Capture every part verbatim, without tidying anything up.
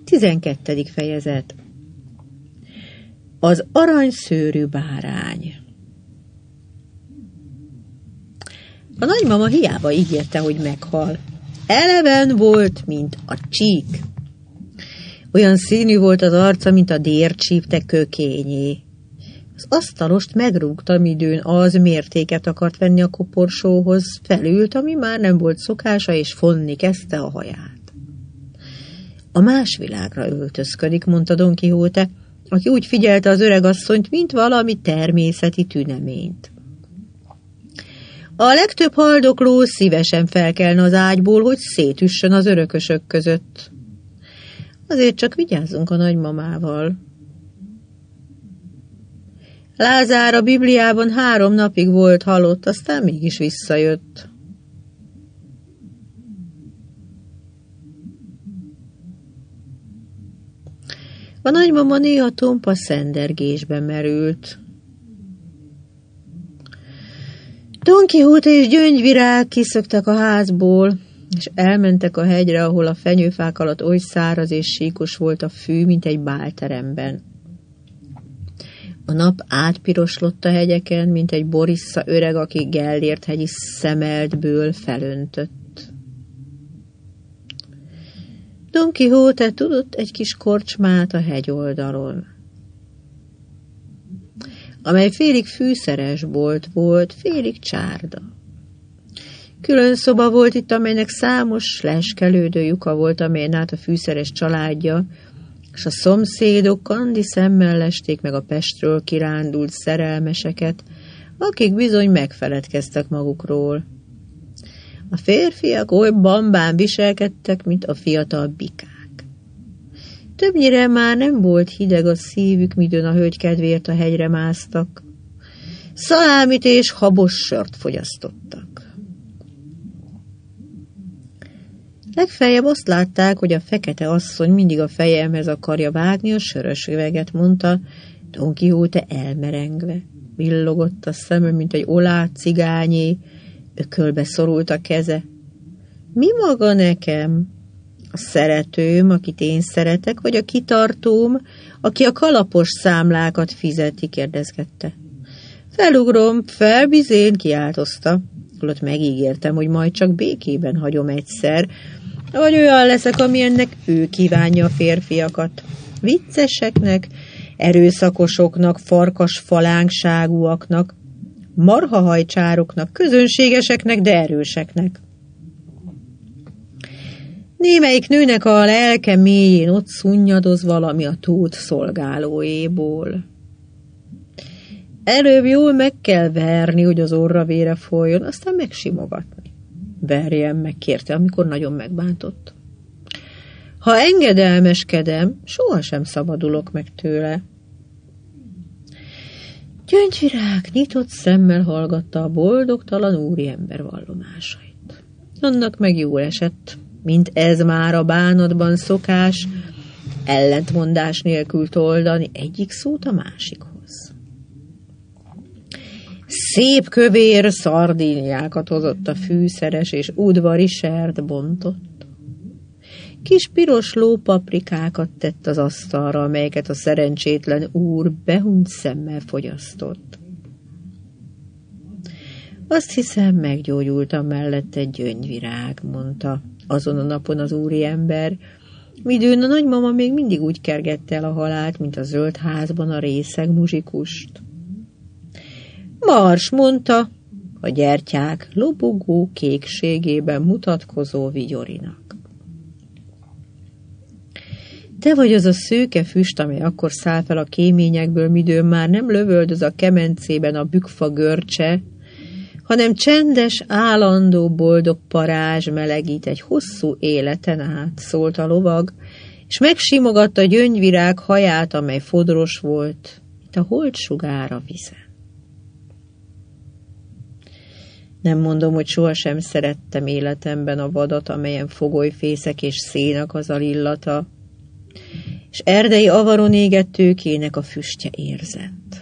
Tizenkettedik fejezet. Az aranyszőrű bárány. A nagymama hiába ígérte, hogy meghal. Eleven volt, mint a csík. Olyan színű volt az arca, mint a dércsípte kökényé. Az asztalost megrúgta, midőn az mértéket akart venni a koporsóhoz, felült, ami már nem volt szokása, és fonni kezdte a haját. A más világra öltözködik, mondta Don Quixote, aki úgy figyelte az öregasszonyt, mint valami természeti tüneményt. A legtöbb haldokló szívesen felkelne az ágyból, hogy szétüssön az örökösök között. Azért csak vigyázzunk a nagymamával. Lázár a Bibliában három napig volt halott, aztán mégis visszajött. A nagymama néha tompa szendergésbe merült. Don Quixote és Gyöngyvirág kiszöktek a házból, és elmentek a hegyre, ahol a fenyőfák alatt oly száraz és síkos volt a fű, mint egy bálteremben. A nap átpiroslott a hegyeken, mint egy borissza öreg, aki Gellért hegyi szemeltből felöntött. Don Quixote tudott egy kis korcsmát a hegyoldalon, amely félig fűszeres bolt volt, félig csárda. Külön szoba volt itt, amelynek számos leskelődő lyuka volt, amelyen át a fűszeres családja, és a szomszédok kandi szemmel lesték meg a Pestről kirándult szerelmeseket, akik bizony megfeledkeztek magukról. A férfiak oly bambán viselkedtek, mint a fiatal bikák. Többnyire már nem volt hideg a szívük, midőn a hölgy kedvéért a hegyre másztak. Szalámit és habos sört fogyasztottak. Legfeljebb azt látták, hogy a fekete asszony mindig a fejemhez akarja vágni a sörös üveget, mondta Don Quixote elmerengve. Villogott a szeme, mint egy olát cigányé, ökölbe szorult a keze. Mi maga nekem? A szeretőm, akit én szeretek, vagy a kitartóm, aki a kalapos számlákat fizeti, kérdezgette. Felugrom, felbizén, kiáltozta. Holott megígértem, hogy majd csak békében hagyom egyszer, vagy olyan leszek, amilyennek ő kívánja a férfiakat. Vicceseknek, erőszakosoknak, farkas falánkságúaknak, marhahajcsároknak, közönségeseknek, de erőseknek. Némelyik nőnek a lelke mélyén ott szunnyadoz valami a tót szolgálóéból. Előbb jól meg kell verni, hogy az orra vére folyjon, aztán megsimogatni. Verjem meg, kérte, amikor nagyon megbántott. Ha engedelmeskedem, sohasem szabadulok meg tőle. Gyöngyvirág nyitott szemmel hallgatta a boldogtalan úriember vallomásait. Annak meg jól esett, mint ez már a bánatban szokás, ellentmondás nélkül toldani egyik szót a másikhoz. Szép kövér szardíniákat hozott a fűszeres, és udvari sert bontott. Kis piros lópaprikákat tett az asztalra, amelyeket a szerencsétlen úr behunyt szemmel fogyasztott. Azt hiszem, meggyógyultam mellette egy Gyöngyvirág, mondta azon a napon az úriember, midőn a nagymama még mindig úgy kergette el a halált, mint a zöld házban a részeg muzsikust. Mars, mondta a gyertyák lobogó kékségében mutatkozó vigyorinak. Te vagy az a szőke füst, amely akkor száll fel a kéményekből, midőn már nem lövöldöz a kemencében a bükfa görcse, hanem csendes, állandó, boldog parázs melegít egy hosszú életen át, szólt a lovag, és megsimogatta Gyöngyvirág haját, amely fodros volt, mint a holdsugár a vizen. Nem mondom, hogy sohasem szerettem életemben a vadat, amelyen fogolyfészek és szénak az a illata, és erdei avaron égett tőkének a füstje érzett.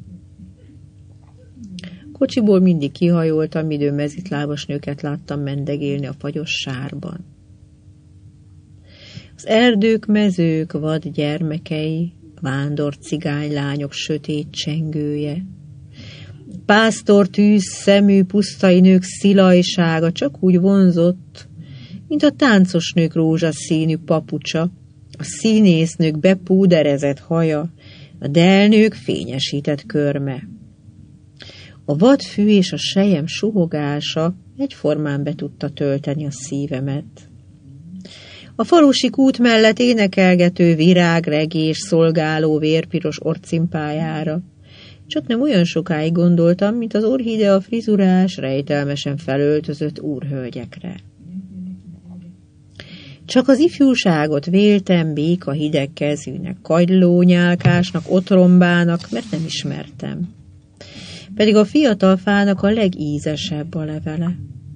Kocsiból mindig kihajoltam, midőn mezitlábas nőket láttam mendegélni a fagyos sárban. A Az erdők, mezők, vad gyermekei, vándor cigánylányok sötét csengője. Pásztor tűz szemű pusztai nők szilajsága csak úgy vonzott, mint a táncos nők rózsaszínű papucsa, a színésznők bepúderezett haja, a delnők fényesített körme. A vadfű és a selyem suhogása egyformán be tudta tölteni a szívemet. A falusi kút mellett énekelgető virágregés szolgáló vérpiros orcimpájára csak nem olyan sokáig gondoltam, mint az orchidea frizurás, rejtelmesen felöltözött úrhölgyekre. Csak az ifjúságot véltem béka hideg kezűnek, kagylónyálkásnak, otrombának, mert nem ismertem. Pedig a fiatal fának a legízesebb a levele.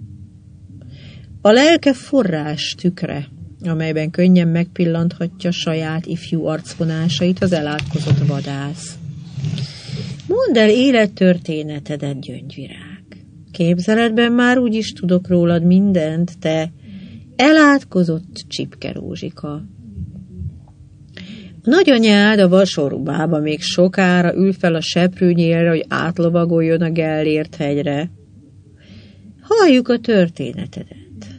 A lelke forrás tükre, amelyben könnyen megpillanthatja saját ifjú arcvonásait az elátkozott vadász. Mondd el élettörténetedet, gyöngyvirág. Képzeletben már úgyis tudok rólad mindent, te elátkozott csipkerózsika. A nagyanyád a vasorubába még sokára ül fel a seprűnyélre, hogy átlovagoljon a Gellért hegyre. Halljuk a történetedet.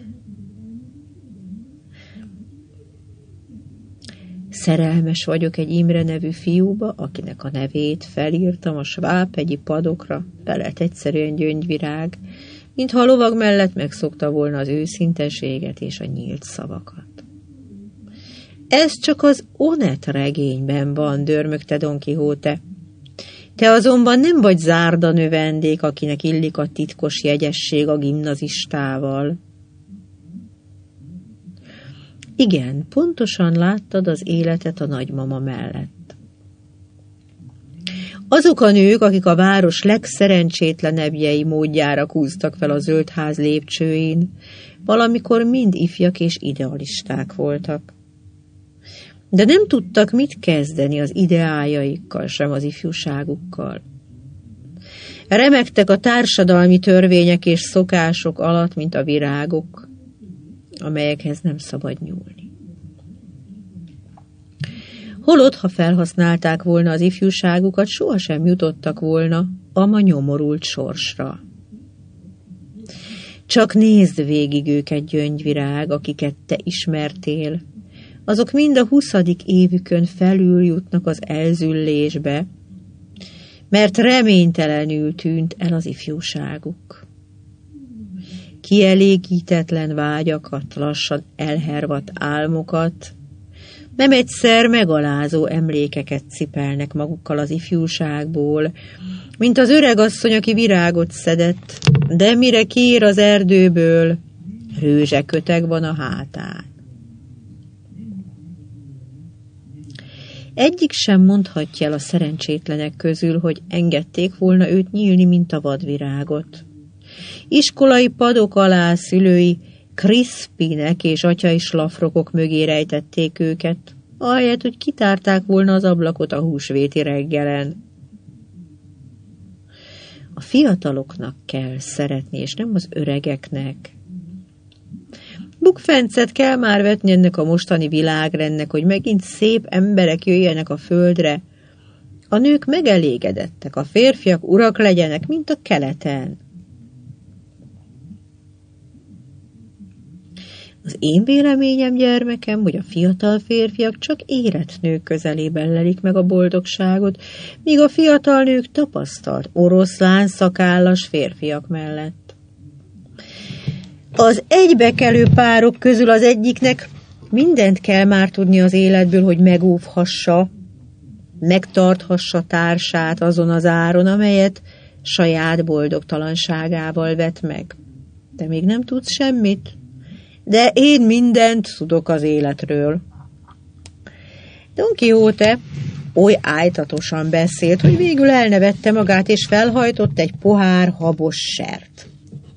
Szerelmes vagyok egy Imre nevű fiúba, akinek a nevét felírtam a svábhegyi padokra, felelt egyszerűen gyöngyvirág, mintha a lovag mellett megszokta volna az őszinteséget és a nyílt szavakat. Ez csak az Onet regényben van, dörmögte Don Quixote. Te azonban nem vagy zárda növendék, akinek illik a titkos jegyesség a gimnazistával. Igen, pontosan láttad az életet a nagymama mellett. Azok a nők, akik a város legszerencsétlenebbjei módjára kúztak fel a zöldház lépcsőin, valamikor mind ifjak és idealisták voltak. De nem tudtak mit kezdeni az ideájaikkal, sem az ifjúságukkal. Remegtek a társadalmi törvények és szokások alatt, mint a virágok, amelyekhez nem szabad nyúlni. Holott, ha felhasználták volna az ifjúságukat, sohasem jutottak volna a ma nyomorult sorsra. Csak nézd végig őket, gyöngyvirág, akiket te ismertél. Azok mind a huszadik évükön felül jutnak az elzüllésbe, mert reménytelenül tűnt el az ifjúságuk. Kielégítetlen vágyakat, lassan elhervadt álmokat, nem egyszer megalázó emlékeket cipelnek magukkal az ifjúságból, mint az öregasszony, aki virágot szedett, de mire kiér az erdőből, rőzseköteg van a hátán. Egyik sem mondhatja el a szerencsétlenek közül, hogy engedték volna őt nyílni, mint a vadvirágot. Iskolai padok alá szülői Crispinek és atyai slafrokok mögé rejtették őket, ahelyett, hogy kitárták volna az ablakot a húsvéti reggelen. A fiataloknak kell szeretni, és nem az öregeknek. Bukfencet kell már vetni ennek a mostani világrendnek, hogy megint szép emberek jöjjenek a földre. A nők megelégedettek, a férfiak urak legyenek, mint a keleten. Az én véleményem, gyermekem, hogy a fiatal férfiak csak érett nők közelében lelik meg a boldogságot, míg a fiatal nők tapasztalt, oroszlán, szakállas férfiak mellett. Az egybekelő párok közül az egyiknek mindent kell már tudni az életből, hogy megóvhassa, megtarthassa társát azon az áron, amelyet saját boldogtalanságával vet meg. De még nem tudsz semmit? De én mindent tudok az életről. Don Quixote oly ájtatosan beszélt, hogy végül elnevette magát, és felhajtott egy pohár habos sert.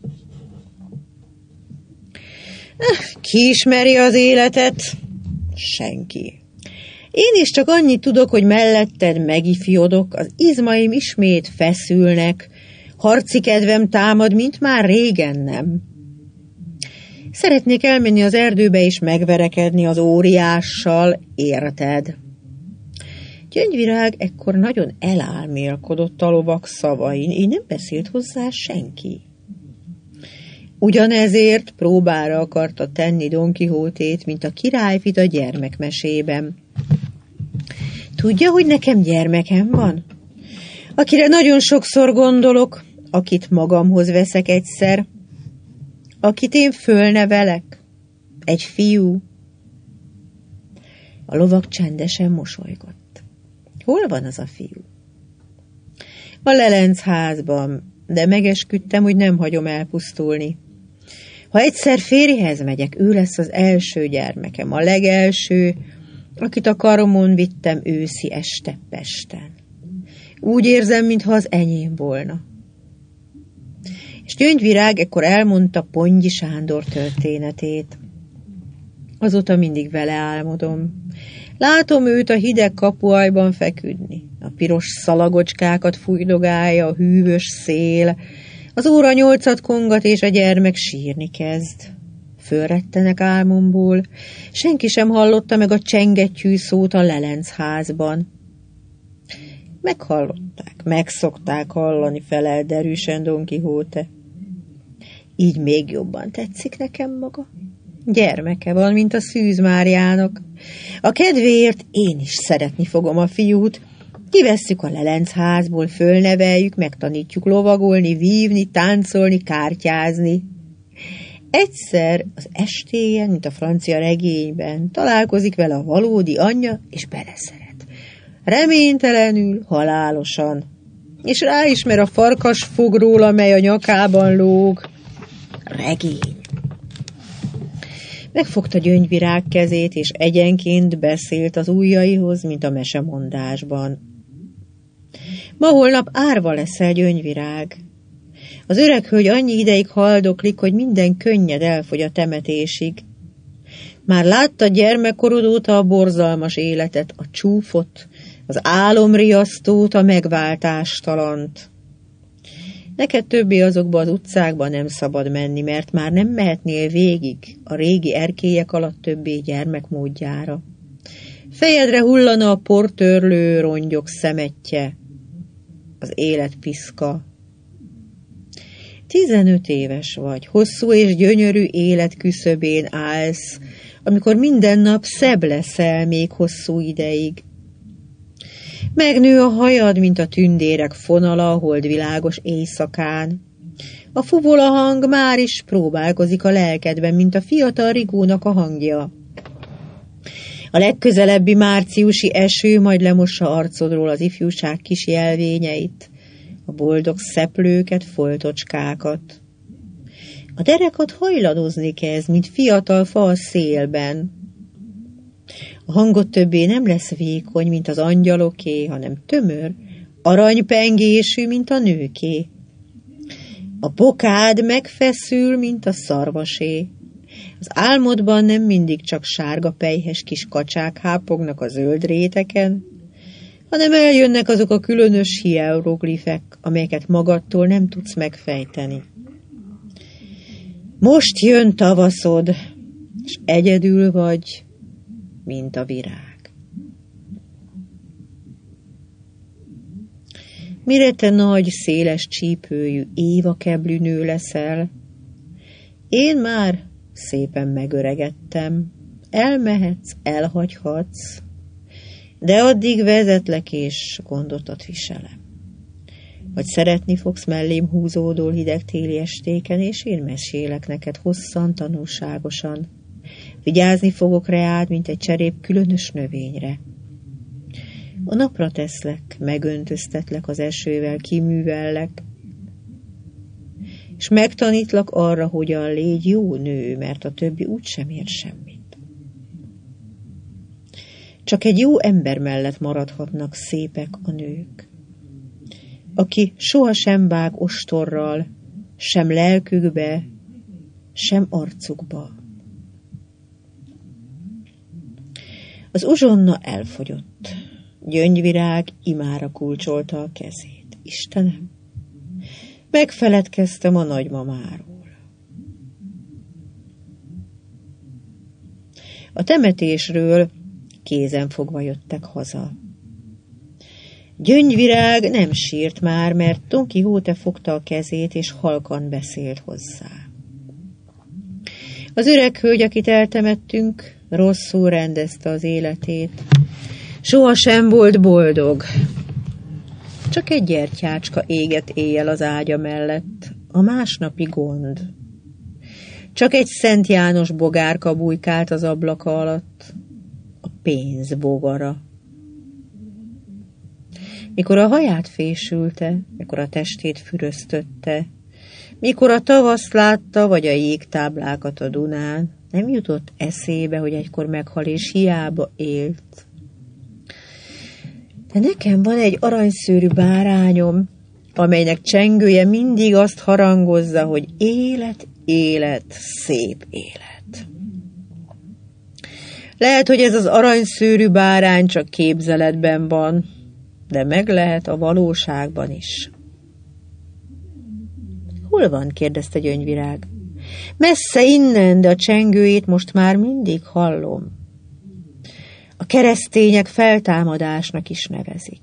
Ki ismeri az életet? Senki. Én is csak annyit tudok, hogy melletted megifjodok, az izmaim ismét feszülnek, harci kedvem támad, mint már régen nem. Szeretnék elmenni az erdőbe és megverekedni az óriással, érted? Gyöngyvirág ekkor nagyon elálmélkodott a lovak szavain, így nem beszélt hozzá senki. Ugyanezért próbára akarta tenni Don Quixotét, mint a királyfit a gyermekmesében. Tudja, hogy nekem gyermekem van? Akire nagyon sokszor gondolok, akit magamhoz veszek egyszer, akit én fölnevelek, egy fiú. A lovak csendesen mosolygott. Hol van az a fiú? A Lelencházban, de megesküdtem, hogy nem hagyom elpusztulni. Ha egyszer férjhez megyek, ő lesz az első gyermekem, a legelső, akit a karomon vittem őszi este Pesten. Úgy érzem, mintha az enyém volna. És Gyöngyvirág ekkor elmondta Pongyi Sándor történetét. Azóta mindig vele álmodom. Látom őt a hideg kapuajban feküdni. A piros szalagocskákat fújdogálja a hűvös szél, az óra nyolcat kongat, és a gyermek sírni kezd. Fölrettenek álmomból, senki sem hallotta meg a csengettyű szót a Lelencházban. Meghallották, megszokták hallani, felel derűsen Don Quixote. Így még jobban tetszik nekem maga. Gyermeke van, mint a Szűz Máriának. A kedvéért én is szeretni fogom a fiút. Kivesszük a Lelencházból, fölneveljük, megtanítjuk lovagolni, vívni, táncolni, kártyázni. Egyszer az estéjen, mint a francia regényben, találkozik vele a valódi anyja, és beleszeret. Reménytelenül, halálosan. És ráismer a farkasfogról, amely a nyakában lóg. Regény. Megfogta Gyöngyvirág kezét, és egyenként beszélt az ujjaihoz, mint a mesemondásban. Ma holnap árva leszel, Gyöngyvirág. Az öreg hölgy annyi ideig haldoklik, hogy minden könnyed elfogy a temetésig. Már látta gyermekkorod óta a borzalmas életet, a csúfot, az álomriasztót, a megváltástalant. Neked többé azokba az utcákba nem szabad menni, mert már nem mehetnél végig a régi erkélyek alatt többé gyermekmódjára. Fejedre hullana a portörlő rongyok szemetje, az élet piszka. Tizenöt éves vagy, hosszú és gyönyörű élet küszöbén állsz, amikor minden nap szebb leszel még hosszú ideig. Megnő a hajad, mint a tündérek fonala a holdvilágos éjszakán. A fuvola hang már is próbálkozik a lelkedben, mint a fiatal rigónak a hangja. A legközelebbi márciusi eső majd lemossa arcodról az ifjúság kis jelvényeit, a boldog szeplőket, foltocskákat. A derekad hajladozni kezd, mint fiatal fa a szélben. A hangot többé nem lesz vékony, mint az angyaloké, hanem tömör, aranypengésű, mint a nőké. A bokád megfeszül, mint a szarvasé. Az álmodban nem mindig csak sárga pelyhes kis kacsák hápognak a zöld réteken, hanem eljönnek azok a különös hieroglifek, amelyeket magadtól nem tudsz megfejteni. Most jön tavaszod, és egyedül vagy, mint a virág. Mire te nagy, széles csípőjű évakeblű nő leszel, én már szépen megöregettem, elmehetsz, elhagyhatsz, de addig vezetlek és gondotat viselem. Vagy szeretni fogsz mellém húzódó hideg téli estéken, és én mesélek neked hosszan, tanulságosan. Vigyázni fogok reád, mint egy cserép különös növényre. A napra teszlek, megöntöztetlek az esővel, kiművellek, és megtanítlak arra, hogyan légy jó nő, mert a többi úgysem ér semmit. Csak egy jó ember mellett maradhatnak szépek a nők, aki sohasem vág ostorral, sem lelkükbe, sem arcukba. Az uzsonna elfogyott. Gyöngyvirág imára kulcsolta a kezét. Istenem, megfeledkeztem a nagymamáról. A temetésről kézenfogva jöttek haza. Gyöngyvirág nem sírt már, mert Don Quixote fogta a kezét, és halkan beszélt hozzá. Az öreg hölgy, akit eltemettünk, rosszul rendezte az életét. Soha sem volt boldog. Csak egy gyertyácska égett éjjel az ágya mellett, a másnapi gond. Csak egy Szent János bogárka bujkált az ablaka alatt, a pénz bogara. Mikor a haját fésülte, mikor a testét füröztötte, mikor a tavaszt látta, vagy a jégtáblákat a Dunán, nem jutott eszébe, hogy egykor meghal, és hiába élt. De nekem van egy aranyszőrű bárányom, amelynek csengője mindig azt harangozza, hogy élet, élet, szép élet. Lehet, hogy ez az aranyszőrű bárány csak képzeletben van, de meg lehet a valóságban is. Hol van? Kérdezte Gyöngyvirág. Messze innen, de a csengőjét most már mindig hallom. A keresztények feltámadásnak is nevezik.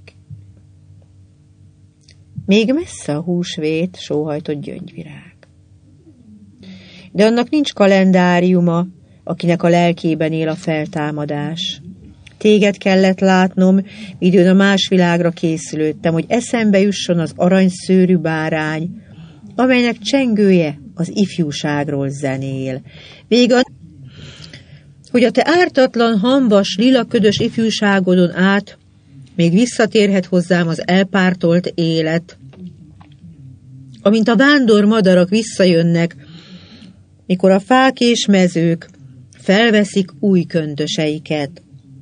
Még messze a húsvét, sóhajtott Gyöngyvirág. De annak nincs kalendáriuma, akinek a lelkében él a feltámadás. Téged kellett látnom, midőn a más világra készülődtem, hogy eszembe jusson az aranyszőrű bárány, amelynek csengője az ifjúságról zenél. Még a, hogy a te ártatlan, hambas, lilaködös ifjúságodon át még visszatérhet hozzám az elpártolt élet, amint a vándor madarak visszajönnek, mikor a fák és mezők felveszik új köntöseiket.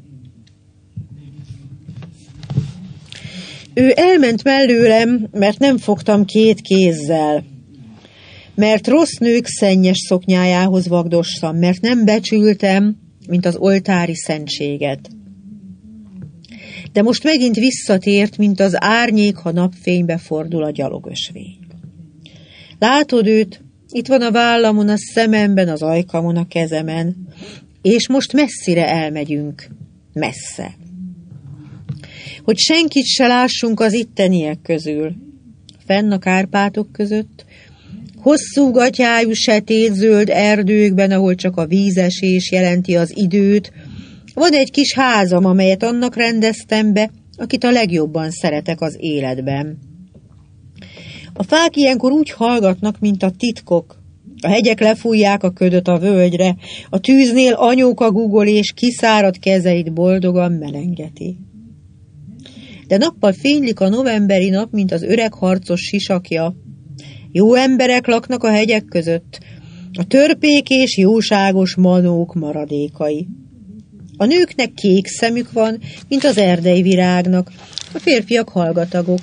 Ő elment mellőlem, mert nem fogtam két kézzel, mert rossz nők szennyes szoknyájához vagdossam, mert nem becsültem, mint az oltári szentséget. De most megint visszatért, mint az árnyék, ha napfénybe fordul a gyalogösvény. Látod őt? Itt van a vállamon, a szememben, az ajkamon, a kezemen, és most messzire elmegyünk. Messze. Hogy senkit se lássunk az itteniek közül. Fenn a Kárpátok között, hosszú gatyájú setét-zöld erdőkben, ahol csak a vízesés jelenti az időt, van egy kis házam, amelyet annak rendeztem be, akit a legjobban szeretek az életben. A fák ilyenkor úgy hallgatnak, mint a titkok. A hegyek lefújják a ködöt a völgyre, a tűznél anyóka gugol és kiszáradt kezeit boldogan melengeti. De nappal fénylik a novemberi nap, mint az öreg harcos sisakja. Jó emberek laknak a hegyek között, a törpék és jóságos manók maradékai. A nőknek kék szemük van, mint az erdei virágnak, a férfiak hallgatagok.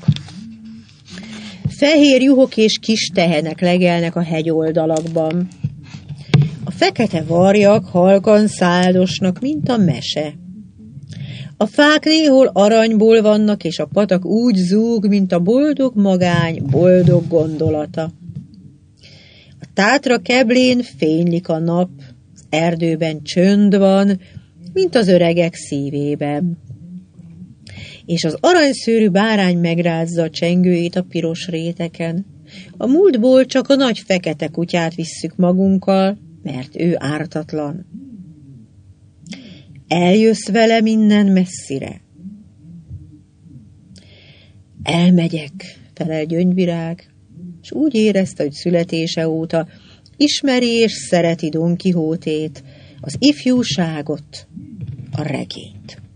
Fehér juhok és kis tehenek legelnek a hegyoldalakban. A fekete varjak halkan száldosnak, mint a mese. A fák néhol aranyból vannak, és a patak úgy zúg, mint a boldog magány, boldog gondolata. A Tátra keblén fénylik a nap, az erdőben csönd van, mint az öregek szívében. És az aranyszőrű bárány megrázza a csengőjét a piros réteken. A múltból csak a nagy fekete kutyát visszük magunkkal, mert ő ártatlan. Eljössz vele innen messzire. Elmegyek, felel Gyöngyvirág, és úgy érezte, hogy születése óta ismeri és szereti Don Quixotét, az ifjúságot, a regényt.